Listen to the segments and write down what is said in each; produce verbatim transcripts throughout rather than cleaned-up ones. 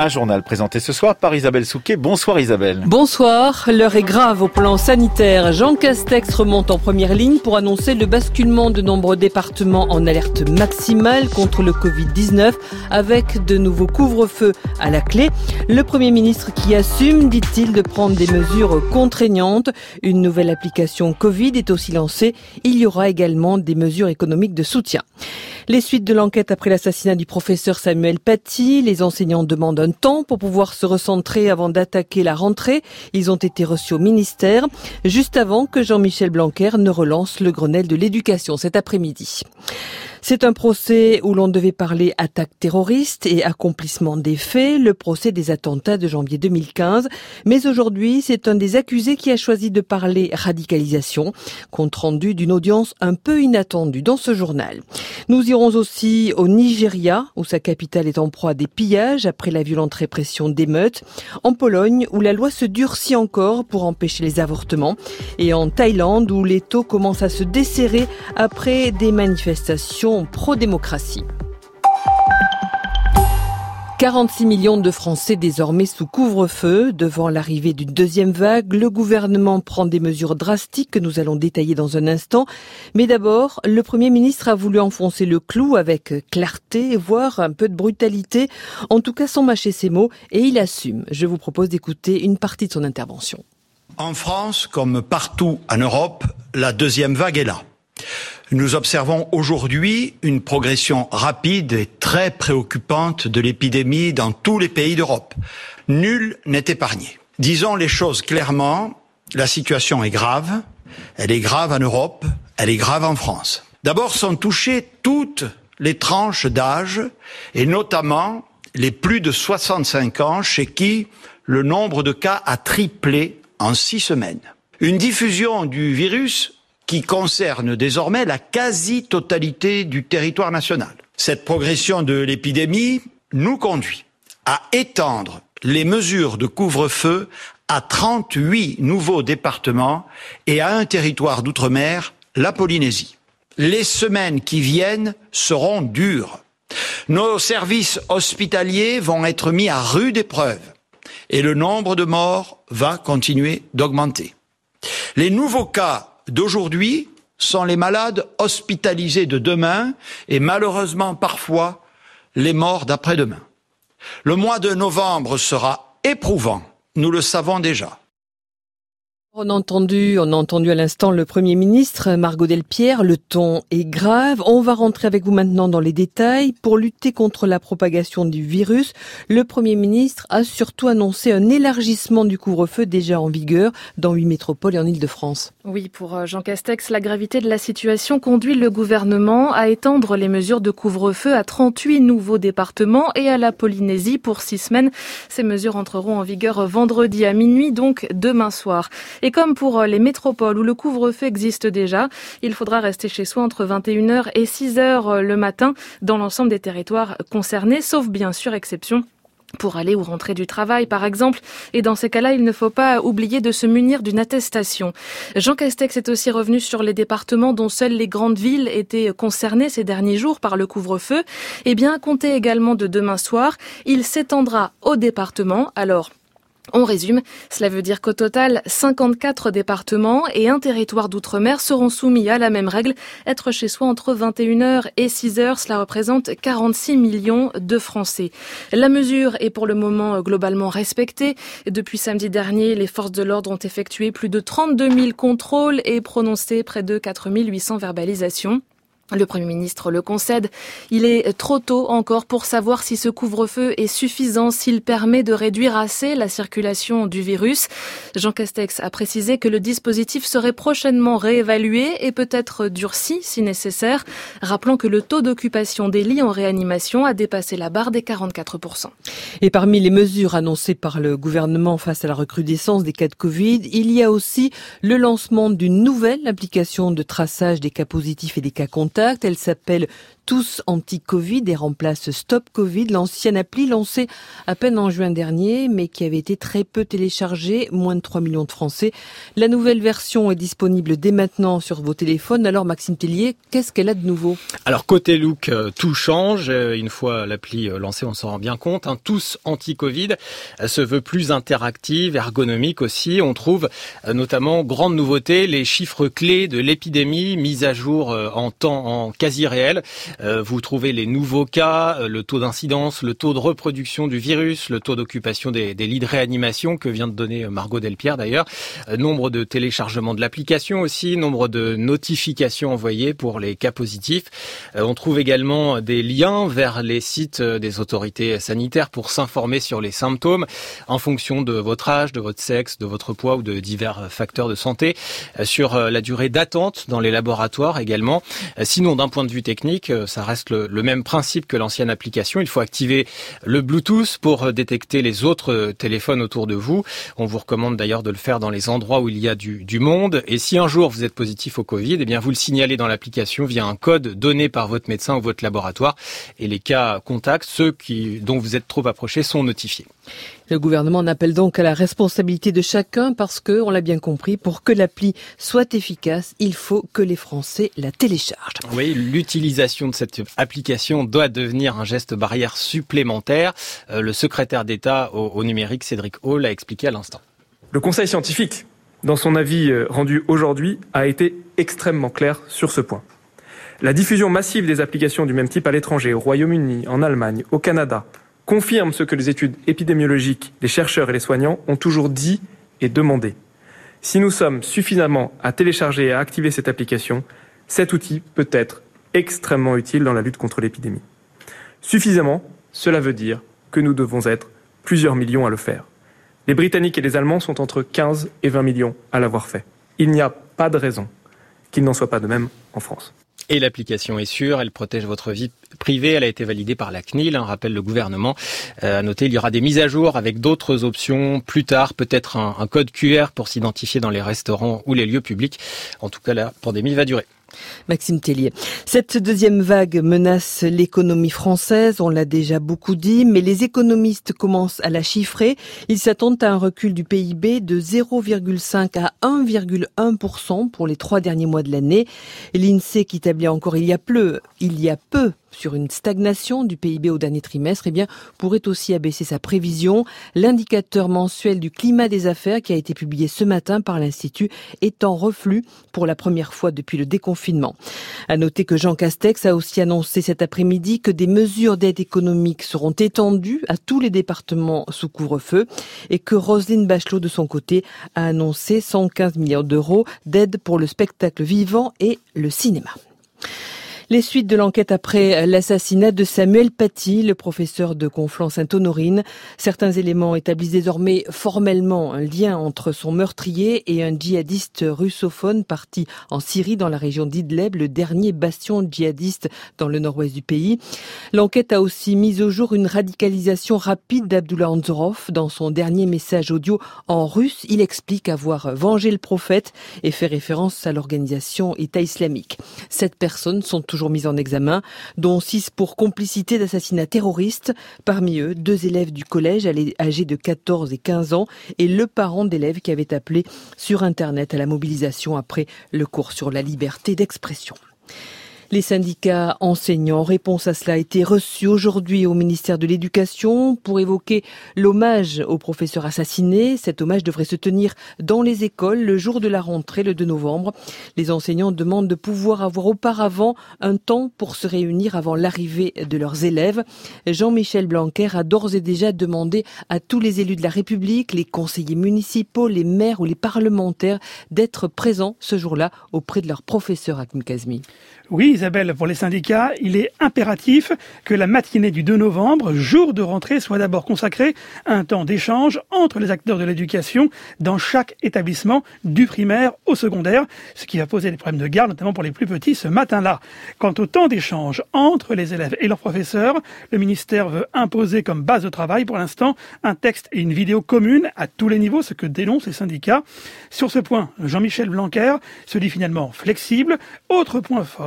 Un journal présenté ce soir par Isabelle Souquet. Bonsoir Isabelle. Bonsoir. L'heure est grave au plan sanitaire. Jean Castex remonte en première ligne pour annoncer le basculement de nombreux départements en alerte maximale contre le covid dix-neuf avec de nouveaux couvre-feux à la clé. Le Premier ministre qui assume, dit-il, de prendre des mesures contraignantes. Une nouvelle application Covid est aussi lancée. Il y aura également des mesures économiques de soutien. Les suites de l'enquête après l'assassinat du professeur Samuel Paty. Les enseignants demandent un temps pour pouvoir se recentrer avant d'attaquer la rentrée. Ils ont été reçus au ministère, juste avant que Jean-Michel Blanquer ne relance le Grenelle de l'éducation cet après-midi. C'est un procès où l'on devait parler attaque terroriste et accomplissement des faits, le procès des attentats de janvier deux mille quinze. Mais aujourd'hui, c'est un des accusés qui a choisi de parler radicalisation, compte rendu d'une audience un peu inattendue dans ce journal. Nous irons aussi au Nigeria, où sa capitale est en proie à des pillages après la violente répression d'émeutes, en Pologne, où la loi se durcit encore pour empêcher les avortements, et en Thaïlande, où les taux commencent à se desserrer après des manifestations pro-démocratie. quarante-six millions de Français désormais sous couvre-feu. Devant l'arrivée d'une deuxième vague, le gouvernement prend des mesures drastiques que nous allons détailler dans un instant. Mais d'abord, le Premier ministre a voulu enfoncer le clou avec clarté, voire un peu de brutalité, en tout cas sans mâcher ses mots, et il assume. Je vous propose d'écouter une partie de son intervention. En France, comme partout en Europe, la deuxième vague est là. Nous observons aujourd'hui une progression rapide et très préoccupante de l'épidémie dans tous les pays d'Europe. Nul n'est épargné. Disons les choses clairement, la situation est grave. Elle est grave en Europe, elle est grave en France. D'abord sont touchées toutes les tranches d'âge et notamment les plus de soixante-cinq ans chez qui le nombre de cas a triplé en six semaines. Une diffusion du virus qui concerne désormais la quasi-totalité du territoire national. Cette progression de l'épidémie nous conduit à étendre les mesures de couvre-feu à trente-huit nouveaux départements et à un territoire d'outre-mer, la Polynésie. Les semaines qui viennent seront dures. Nos services hospitaliers vont être mis à rude épreuve et le nombre de morts va continuer d'augmenter. Les nouveaux cas d'aujourd'hui sont les malades hospitalisés de demain et malheureusement parfois les morts d'après-demain. Le mois de novembre sera éprouvant, nous le savons déjà. On a entendu, on a entendu à l'instant le Premier ministre, Margot Delpierre. Le ton est grave. On va rentrer avec vous maintenant dans les détails. Pour lutter contre la propagation du virus, le Premier ministre a surtout annoncé un élargissement du couvre-feu déjà en vigueur dans huit métropoles et en Île-de-France. Oui, pour Jean Castex, la gravité de la situation conduit le gouvernement à étendre les mesures de couvre-feu à trente-huit nouveaux départements et à la Polynésie pour six semaines. Ces mesures entreront en vigueur vendredi à minuit, donc demain soir. Et comme pour les métropoles où le couvre-feu existe déjà, il faudra rester chez soi entre vingt et une heures et six heures le matin dans l'ensemble des territoires concernés, sauf bien sûr exception pour aller ou rentrer du travail, par exemple. Et dans ces cas-là, il ne faut pas oublier de se munir d'une attestation. Jean Castex est aussi revenu sur les départements dont seules les grandes villes étaient concernées ces derniers jours par le couvre-feu. Eh bien, comptez également de demain soir, il s'étendra aux départements. Alors, on résume, cela veut dire qu'au total, cinquante-quatre départements et un territoire d'outre-mer seront soumis à la même règle. Être chez soi entre vingt et une heures et six heures, cela représente quarante-six millions de Français. La mesure est pour le moment globalement respectée. Depuis samedi dernier, les forces de l'ordre ont effectué plus de trente-deux mille contrôles et prononcé près de quatre mille huit cents verbalisations. Le Premier ministre le concède, il est trop tôt encore pour savoir si ce couvre-feu est suffisant, s'il permet de réduire assez la circulation du virus. Jean Castex a précisé que le dispositif serait prochainement réévalué et peut-être durci si nécessaire, rappelant que le taux d'occupation des lits en réanimation a dépassé la barre des quarante-quatre pour cent. Et parmi les mesures annoncées par le gouvernement face à la recrudescence des cas de Covid, il y a aussi le lancement d'une nouvelle application de traçage des cas positifs et des cas contacts contact. Elle s'appelle Tous Anti-Covid et remplace Stop Covid, l'ancienne appli lancée à peine en juin dernier, mais qui avait été très peu téléchargée, moins de trois millions de Français. La nouvelle version est disponible dès maintenant sur vos téléphones. Alors Maxime Tellier, qu'est-ce qu'elle a de nouveau ? Alors côté look, tout change. Une fois l'appli lancée, on s'en rend bien compte. Hein. Tous Anti-Covid se veut plus interactive, ergonomique aussi. On trouve notamment, grande nouveauté, les chiffres clés de l'épidémie mis à jour en temps, en quasi réel. Vous trouvez les nouveaux cas, le taux d'incidence, le taux de reproduction du virus, le taux d'occupation des, des lits de réanimation que vient de donner Margot Delpierre d'ailleurs, nombre de téléchargements de l'application aussi, nombre de notifications envoyées pour les cas positifs. On trouve également des liens vers les sites des autorités sanitaires pour s'informer sur les symptômes en fonction de votre âge, de votre sexe, de votre poids ou de divers facteurs de santé, sur la durée d'attente dans les laboratoires également. Sinon, d'un point de vue technique, ça reste le, le même principe que l'ancienne application. Il faut activer le Bluetooth pour détecter les autres téléphones autour de vous. On vous recommande d'ailleurs de le faire dans les endroits où il y a du, du monde. Et si un jour vous êtes positif au Covid, eh bien vous le signalez dans l'application via un code donné par votre médecin ou votre laboratoire. Et les cas contacts, ceux qui, dont vous êtes trop approchés, sont notifiés. Le gouvernement en appelle donc à la responsabilité de chacun parce que, on l'a bien compris, pour que l'appli soit efficace, il faut que les Français la téléchargent. Oui, l'utilisation de cette application doit devenir un geste barrière supplémentaire. Euh, le secrétaire d'État au, au numérique, Cédric O, l'a expliqué à l'instant. Le Conseil scientifique, dans son avis rendu aujourd'hui, a été extrêmement clair sur ce point. La diffusion massive des applications du même type à l'étranger, au Royaume-Uni, en Allemagne, au Canada, confirme ce que les études épidémiologiques, les chercheurs et les soignants ont toujours dit et demandé. Si nous sommes suffisamment à télécharger et à activer cette application, cet outil peut être extrêmement utile dans la lutte contre l'épidémie. Suffisamment, cela veut dire que nous devons être plusieurs millions à le faire. Les Britanniques et les Allemands sont entre quinze et vingt millions à l'avoir fait. Il n'y a pas de raison qu'il n'en soit pas de même en France. Et l'application est sûre, elle protège votre vie privée, elle a été validée par la C N I L, hein, rappelle le gouvernement. Euh, à noter, il y aura des mises à jour avec d'autres options plus tard, peut-être un, un code Q R pour s'identifier dans les restaurants ou les lieux publics. En tout cas, la pandémie va durer. Maxime Tellier. Cette deuxième vague menace l'économie française, on l'a déjà beaucoup dit, mais les économistes commencent à la chiffrer. Ils s'attendent à un recul du P I B de zéro virgule cinq à un virgule un pour cent pour les trois derniers mois de l'année. L'INSEE, qui établit encore il y a peu, il y a peu, sur une stagnation du P I B au dernier trimestre, eh bien, pourrait aussi abaisser sa prévision. L'indicateur mensuel du climat des affaires qui a été publié ce matin par l'Institut est en reflux pour la première fois depuis le déconfinement. À noter que Jean Castex a aussi annoncé cet après-midi que des mesures d'aide économique seront étendues à tous les départements sous couvre-feu et que Roselyne Bachelot, de son côté, a annoncé cent quinze millions d'euros d'aide pour le spectacle vivant et le cinéma. Les suites de l'enquête après l'assassinat de Samuel Paty, le professeur de Conflans-Sainte-Honorine. Certains éléments établissent désormais formellement un lien entre son meurtrier et un djihadiste russophone parti en Syrie dans la région d'Idleb, le dernier bastion djihadiste dans le nord-ouest du pays. L'enquête a aussi mis au jour une radicalisation rapide d'Abdullah Anzorov. Dans son dernier message audio en russe, il explique avoir vengé le prophète et fait référence à l'organisation État islamique. Sept personnes sont toujours mis en examen, dont six pour complicité d'assassinat terroriste. Parmi eux, deux élèves du collège âgés de quatorze et quinze ans et le parent d'élèves qui avait appelé sur Internet à la mobilisation après le cours sur la liberté d'expression. Les syndicats enseignants, en réponse à cela, a été reçus aujourd'hui au ministère de l'Éducation pour évoquer l'hommage aux professeurs assassinés. Cet hommage devrait se tenir dans les écoles le jour de la rentrée, le deux novembre. Les enseignants demandent de pouvoir avoir auparavant un temps pour se réunir avant l'arrivée de leurs élèves. Jean-Michel Blanquer a d'ores et déjà demandé à tous les élus de la République, les conseillers municipaux, les maires ou les parlementaires d'être présents ce jour-là auprès de leurs professeurs, Hakim Kazmi. Oui, Isabelle, pour les syndicats, il est impératif que la matinée du deux novembre, jour de rentrée, soit d'abord consacrée à un temps d'échange entre les acteurs de l'éducation dans chaque établissement, du primaire au secondaire, ce qui va poser des problèmes de garde, notamment pour les plus petits ce matin-là. Quant au temps d'échange entre les élèves et leurs professeurs, le ministère veut imposer comme base de travail, pour l'instant, un texte et une vidéo commune à tous les niveaux, ce que dénoncent les syndicats. Sur ce point, Jean-Michel Blanquer se dit finalement flexible. Autre point fort,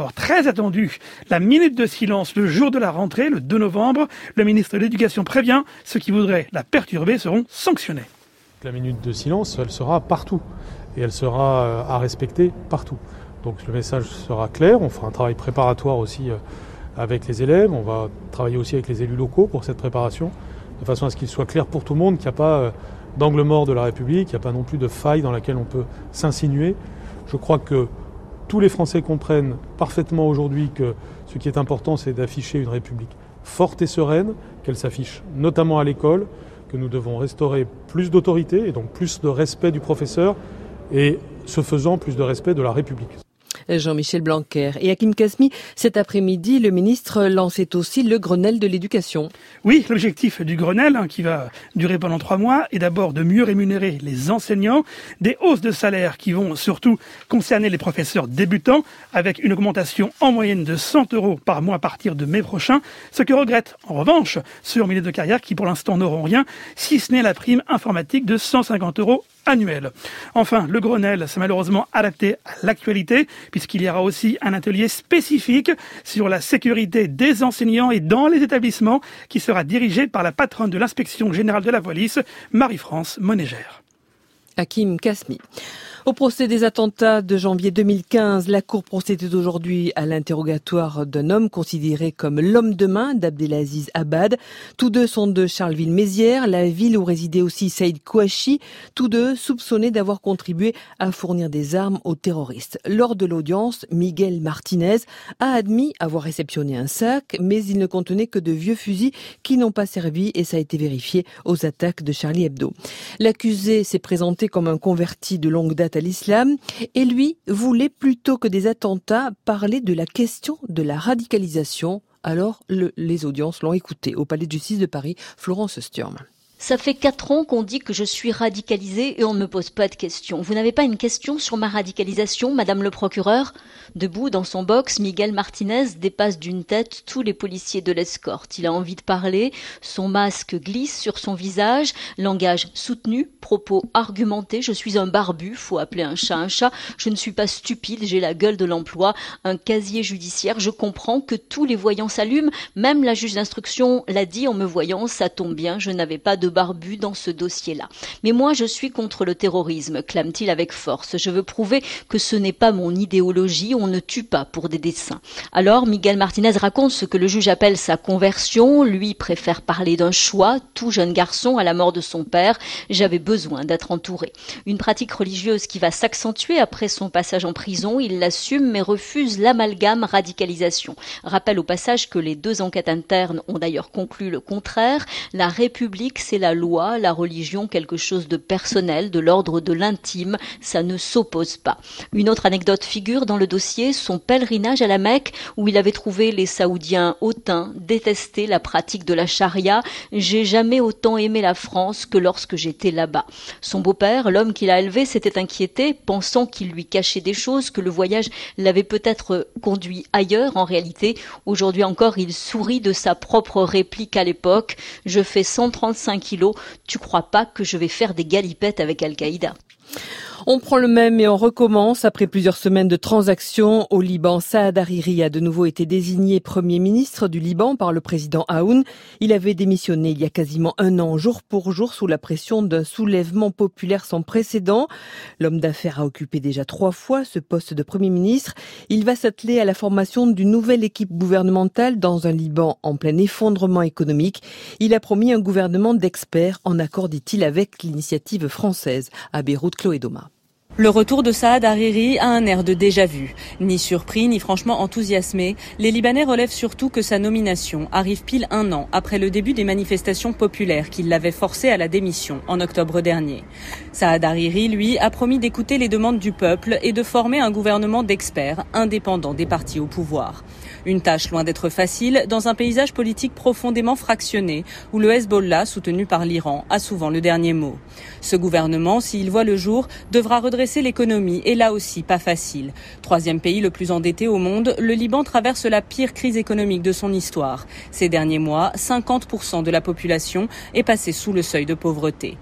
Alors, très attendu, la minute de silence le jour de la rentrée, le deux novembre. Le ministre de l'Éducation prévient, ceux qui voudraient la perturber seront sanctionnés. La minute de silence, elle sera partout et elle sera à respecter partout. Donc le message sera clair, on fera un travail préparatoire aussi avec les élèves, on va travailler aussi avec les élus locaux pour cette préparation, de façon à ce qu'il soit clair pour tout le monde qu'il n'y a pas d'angle mort de la République, qu'il n'y a pas non plus de faille dans laquelle on peut s'insinuer. Je crois que tous les Français comprennent parfaitement aujourd'hui que ce qui est important, c'est d'afficher une République forte et sereine, qu'elle s'affiche notamment à l'école, que nous devons restaurer plus d'autorité et donc plus de respect du professeur et, ce faisant, plus de respect de la République. Jean-Michel Blanquer. Et Hakim Kasmi, cet après-midi, le ministre lançait aussi le Grenelle de l'éducation. Oui, l'objectif du Grenelle, hein, qui va durer pendant trois mois, est d'abord de mieux rémunérer les enseignants, des hausses de salaire qui vont surtout concerner les professeurs débutants, avec une augmentation en moyenne de cent euros par mois à partir de mai prochain, ce que regrettent en revanche ceux en milieu de carrière qui pour l'instant n'auront rien, si ce n'est la prime informatique de cent cinquante euros annuel. Enfin, le Grenelle s'est malheureusement adapté à l'actualité, puisqu'il y aura aussi un atelier spécifique sur la sécurité des enseignants et dans les établissements, qui sera dirigé par la patronne de l'inspection générale de la police, Marie-France Monégère. Hakim Kasmi. Au procès des attentats de janvier deux mille quinze, la Cour procédait aujourd'hui à l'interrogatoire d'un homme considéré comme l'homme de main d'Abdelaziz Abad. Tous deux sont de Charleville-Mézières, la ville où résidait aussi Saïd Kouachi, tous deux soupçonnés d'avoir contribué à fournir des armes aux terroristes. Lors de l'audience, Miguel Martinez a admis avoir réceptionné un sac, mais il ne contenait que de vieux fusils qui n'ont pas servi et ça a été vérifié aux attaques de Charlie Hebdo. L'accusé s'est présenté comme un converti de longue date à l'islam et lui voulait plutôt que des attentats parler de la question de la radicalisation. Alors le, les audiences l'ont écouté au Palais de justice de Paris. Florence Sturm. Ça fait quatre ans qu'on dit que je suis radicalisée et on ne me pose pas de questions. Vous n'avez pas une question sur ma radicalisation, madame le procureur ? Debout dans son box, Miguel Martinez dépasse d'une tête tous les policiers de l'escorte. Il a envie de parler, son masque glisse sur son visage, langage soutenu, propos argumentés. Je suis un barbu, faut appeler un chat un chat. Je ne suis pas stupide, j'ai la gueule de l'emploi, un casier judiciaire. Je comprends que tous les voyants s'allument, même la juge d'instruction l'a dit en me voyant, ça tombe bien, je n'avais pas de barbu dans ce dossier-là. Mais moi, je suis contre le terrorisme, clame-t-il avec force. Je veux prouver que ce n'est pas mon idéologie, on ne tue pas pour des dessins. Alors, Miguel Martinez raconte ce que le juge appelle sa conversion. Lui préfère parler d'un choix. Tout jeune garçon, à la mort de son père, j'avais besoin d'être entouré. Une pratique religieuse qui va s'accentuer après son passage en prison. Il l'assume, mais refuse l'amalgame radicalisation. Rappelle au passage que les deux enquêtes internes ont d'ailleurs conclu le contraire. La République, c'est la loi, la religion, quelque chose de personnel, de l'ordre de l'intime, ça ne s'oppose pas. Une autre anecdote figure dans le dossier, son pèlerinage à la Mecque, où il avait trouvé les Saoudiens hautains, détester la pratique de la charia. J'ai jamais autant aimé la France que lorsque j'étais là-bas. Son beau-père, l'homme qui l'a élevé, s'était inquiété, pensant qu'il lui cachait des choses, que le voyage l'avait peut-être conduit ailleurs en réalité. Aujourd'hui encore, il sourit de sa propre réplique à l'époque. Je fais cent trente-cinq kilos, tu crois pas que je vais faire des galipettes avec Al-Qaïda ? On prend le même et on recommence. Après plusieurs semaines de transactions au Liban, Saad Hariri a de nouveau été désigné Premier ministre du Liban par le président Aoun. Il avait démissionné il y a quasiment un an, jour pour jour, sous la pression d'un soulèvement populaire sans précédent. L'homme d'affaires a occupé déjà trois fois ce poste de Premier ministre. Il va s'atteler à la formation d'une nouvelle équipe gouvernementale dans un Liban en plein effondrement économique. Il a promis un gouvernement d'experts en accord, dit-il, avec l'initiative française. À Beyrouth, Chloé Doma. Le retour de Saad Hariri a un air de déjà-vu. Ni surpris, ni franchement enthousiasmé, les Libanais relèvent surtout que sa nomination arrive pile un an après le début des manifestations populaires qui l'avaient forcé à la démission en octobre dernier. Saad Hariri, lui, a promis d'écouter les demandes du peuple et de former un gouvernement d'experts indépendants des partis au pouvoir. Une tâche loin d'être facile dans un paysage politique profondément fractionné où le Hezbollah, soutenu par l'Iran, a souvent le dernier mot. Ce gouvernement, s'il voit le jour, devra redresser l'économie et là aussi pas facile. Troisième pays le plus endetté au monde, le Liban traverse la pire crise économique de son histoire. Ces derniers mois, cinquante pour cent de la population est passée sous le seuil de pauvreté.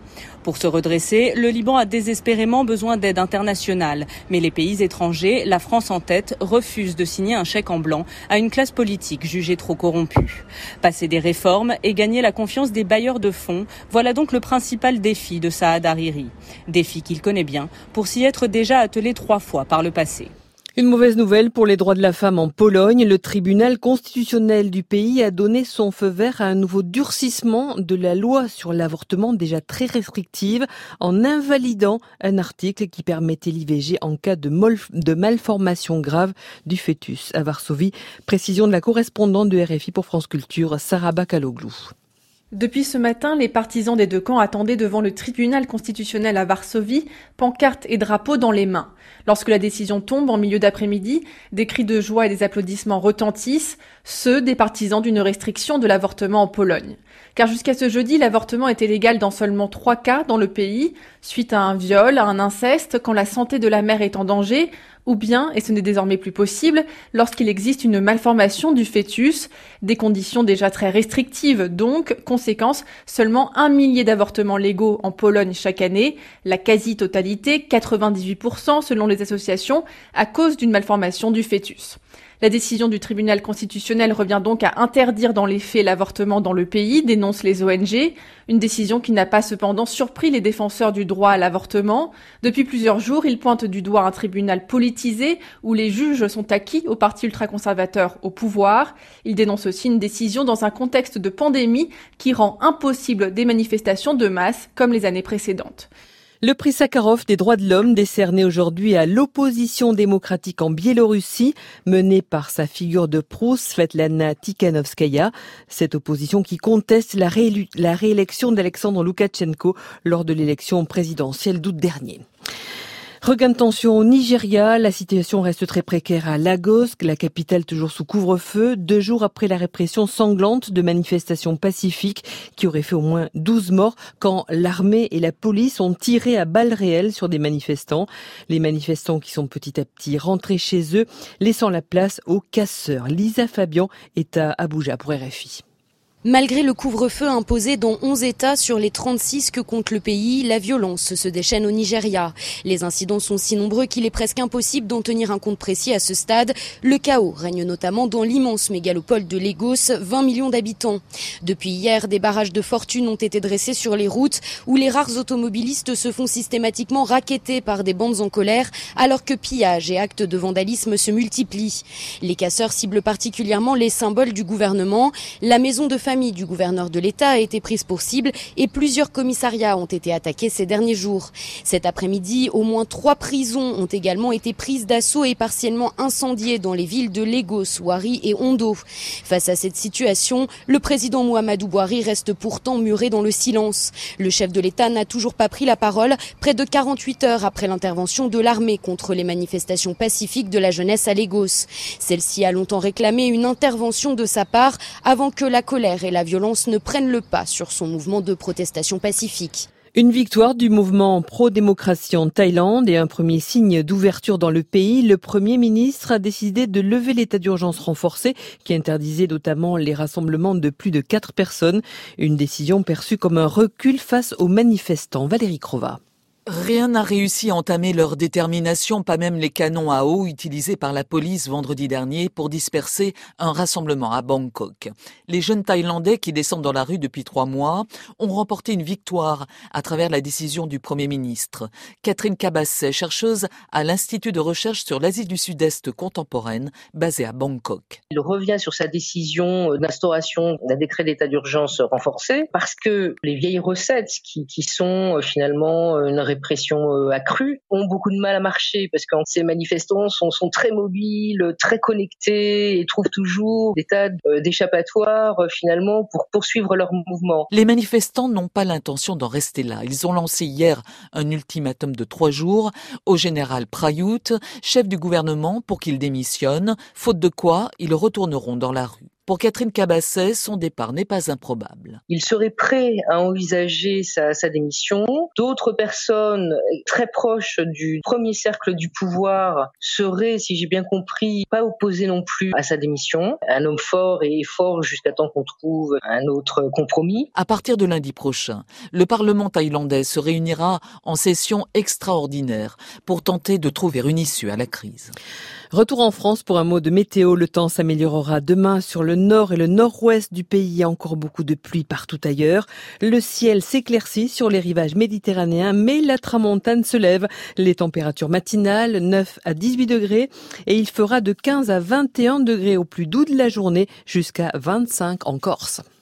Pour se redresser, le Liban a désespérément besoin d'aide internationale. Mais les pays étrangers, la France en tête, refusent de signer un chèque en blanc à une classe politique jugée trop corrompue. Passer des réformes et gagner la confiance des bailleurs de fonds, voilà donc le principal défi de Saad Hariri. Défi qu'il connaît bien pour s'y être déjà attelé trois fois par le passé. Une mauvaise nouvelle pour les droits de la femme en Pologne. Le tribunal constitutionnel du pays a donné son feu vert à un nouveau durcissement de la loi sur l'avortement déjà très restrictive en invalidant un article qui permettait l'I V G en cas de, mol- de malformation grave du fœtus. À Varsovie, précision de la correspondante de R F I pour France Culture, Sarah Bakaloglou. Depuis ce matin, les partisans des deux camps attendaient devant le tribunal constitutionnel à Varsovie, pancartes et drapeaux dans les mains. Lorsque la décision tombe en milieu d'après-midi, des cris de joie et des applaudissements retentissent, ceux des partisans d'une restriction de l'avortement en Pologne. Car jusqu'à ce jeudi, l'avortement était légal dans seulement trois cas dans le pays, suite à un viol, à un inceste, quand la santé de la mère est en danger, ou bien, et ce n'est désormais plus possible, lorsqu'il existe une malformation du fœtus, des conditions déjà très restrictives donc, conséquence, seulement un millier d'avortements légaux en Pologne chaque année, la quasi-totalité, quatre-vingt-dix-huit pour cent selon les associations, à cause d'une malformation du fœtus. La décision du tribunal constitutionnel revient donc à interdire dans les faits l'avortement dans le pays, dénoncent les O N G, une décision qui n'a pas cependant surpris les défenseurs du droit à l'avortement. Depuis plusieurs jours, ils pointent du doigt un tribunal politisé où les juges sont acquis au parti ultraconservateur au pouvoir. Ils dénoncent aussi une décision dans un contexte de pandémie qui rend impossible des manifestations de masse comme les années précédentes. Le prix Sakharov des droits de l'homme décerné aujourd'hui à l'opposition démocratique en Biélorussie, menée par sa figure de proue, Svetlana Tikhanovskaya. Cette opposition qui conteste la, réélu- la réélection d'Alexandre Loukachenko lors de l'élection présidentielle d'août dernier. Regain de tension au Nigeria, la situation reste très précaire à Lagos, la capitale toujours sous couvre-feu, deux jours après la répression sanglante de manifestations pacifiques qui auraient fait au moins douze morts quand l'armée et la police ont tiré à balles réelles sur des manifestants. Les manifestants qui sont petit à petit rentrés chez eux, laissant la place aux casseurs. Lisa Fabian est à Abuja pour R F I. Malgré le couvre-feu imposé dans onze États sur les trente-six que compte le pays, la violence se déchaîne au Nigeria. Les incidents sont si nombreux qu'il est presque impossible d'en tenir un compte précis à ce stade. Le chaos règne notamment dans l'immense mégalopole de Lagos, vingt millions d'habitants. Depuis hier, des barrages de fortune ont été dressés sur les routes où les rares automobilistes se font systématiquement racketter par des bandes en colère alors que pillages et actes de vandalisme se multiplient. Les casseurs ciblent particulièrement les symboles du gouvernement. La maison de famille du gouverneur de l'État a été prise pour cible et plusieurs commissariats ont été attaqués ces derniers jours. Cet après-midi, au moins trois prisons ont également été prises d'assaut et partiellement incendiées dans les villes de Lagos, Warri et Ondo. Face à cette situation, le président Muhammadu Buhari reste pourtant muré dans le silence. Le chef de l'État n'a toujours pas pris la parole près de quarante-huit heures après l'intervention de l'armée contre les manifestations pacifiques de la jeunesse à Lagos. Celle-ci a longtemps réclamé une intervention de sa part avant que la colère et la violence ne prennent le pas sur son mouvement de protestation pacifique. Une victoire du mouvement pro-démocratie en Thaïlande et un premier signe d'ouverture dans le pays. Le Premier ministre a décidé de lever l'état d'urgence renforcé qui interdisait notamment les rassemblements de plus de quatre personnes. Une décision perçue comme un recul face aux manifestants. Valérie Crova. Rien n'a réussi à entamer leur détermination, pas même les canons à eau utilisés par la police vendredi dernier pour disperser un rassemblement à Bangkok. Les jeunes Thaïlandais qui descendent dans la rue depuis trois mois ont remporté une victoire à travers la décision du Premier ministre. Catherine Cabasset, chercheuse à l'Institut de recherche sur l'Asie du Sud-Est contemporaine, basé à Bangkok. Il revient sur sa décision d'instauration d'un décret d'état d'urgence renforcé parce que les vieilles recettes qui, qui sont finalement une répression accrue ont beaucoup de mal à marcher parce que ces manifestants sont, sont très mobiles, très connectés et trouvent toujours des tas d'échappatoires finalement pour poursuivre leur mouvement. Les manifestants n'ont pas l'intention d'en rester là. Ils ont lancé hier un ultimatum de trois jours au général Prayut, chef du gouvernement, pour qu'il démissionne, faute de quoi ils retourneront dans la rue. Pour Catherine Cabasset, son départ n'est pas improbable. Il serait prêt à envisager sa, sa démission. D'autres personnes très proches du premier cercle du pouvoir seraient, si j'ai bien compris, pas opposées non plus à sa démission. Un homme fort et fort jusqu'à temps qu'on trouve un autre compromis. À partir de lundi prochain, le Parlement thaïlandais se réunira en session extraordinaire pour tenter de trouver une issue à la crise. Retour en France pour un mot de météo. Le temps s'améliorera demain sur le nord et le nord-ouest du pays. Encore beaucoup de pluie partout ailleurs. Le ciel s'éclaircit sur les rivages méditerranéens, mais la tramontane se lève. Les températures matinales, neuf à dix-huit degrés, et il fera de quinze à vingt et un degrés au plus doux de la journée, jusqu'à vingt-cinq en Corse.